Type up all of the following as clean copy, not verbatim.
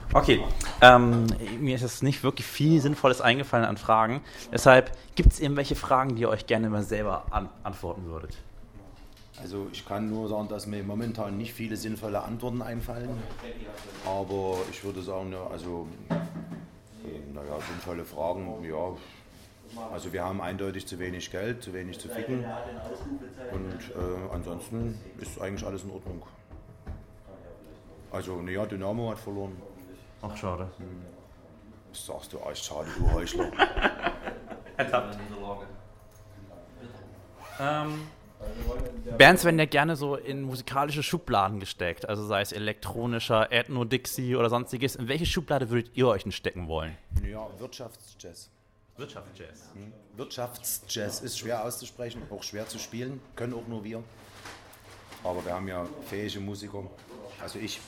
Okay, mir ist jetzt nicht wirklich viel Sinnvolles eingefallen an Fragen. Deshalb, gibt es irgendwelche Fragen, die ihr euch gerne mal selber antworten würdet? Also ich kann nur sagen, dass mir momentan nicht viele sinnvolle Antworten einfallen. Aber ich würde sagen, ja, also sinnvolle Fragen, ja. Also wir haben eindeutig zu wenig Geld, zu wenig zu ficken. Und ansonsten ist eigentlich alles in Ordnung. Also, naja, Dynamo hat verloren. Ach, schade. Was sagst du? Echt schade, du Heuchler. Ertappt. Bands werden ja gerne so in musikalische Schubladen gesteckt, also sei es elektronischer, Ethno-Dixie oder sonstiges. In welche Schublade würdet ihr euch denn stecken wollen? Ja, Wirtschaftsjazz. Wirtschaftsjazz. Wirtschaftsjazz ist schwer auszusprechen, auch schwer zu spielen, können auch nur wir. Aber wir haben ja fähige Musiker, also ich.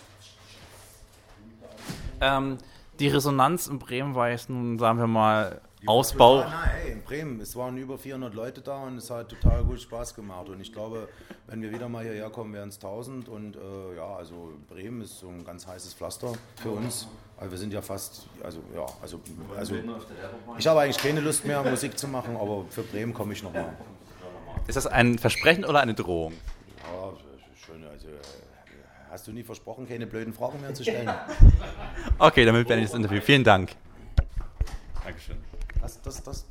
Die Resonanz in Bremen war jetzt nun, sagen wir mal, Ausbau. In Bremen, es waren über 400 Leute da und es hat total gut Spaß gemacht. Und ich glaube, wenn wir wieder mal hierher kommen, wären es 1000. Und also Bremen ist so ein ganz heißes Pflaster für uns. Also wir sind ja fast, also ich habe eigentlich keine Lust mehr, Musik zu machen, aber für Bremen komme ich nochmal. Ist das ein Versprechen oder eine Drohung? Ja, schön, also hast du nie versprochen, keine blöden Fragen mehr zu stellen? Okay, damit beende ich das Interview. Vielen Dank. Dankeschön. Das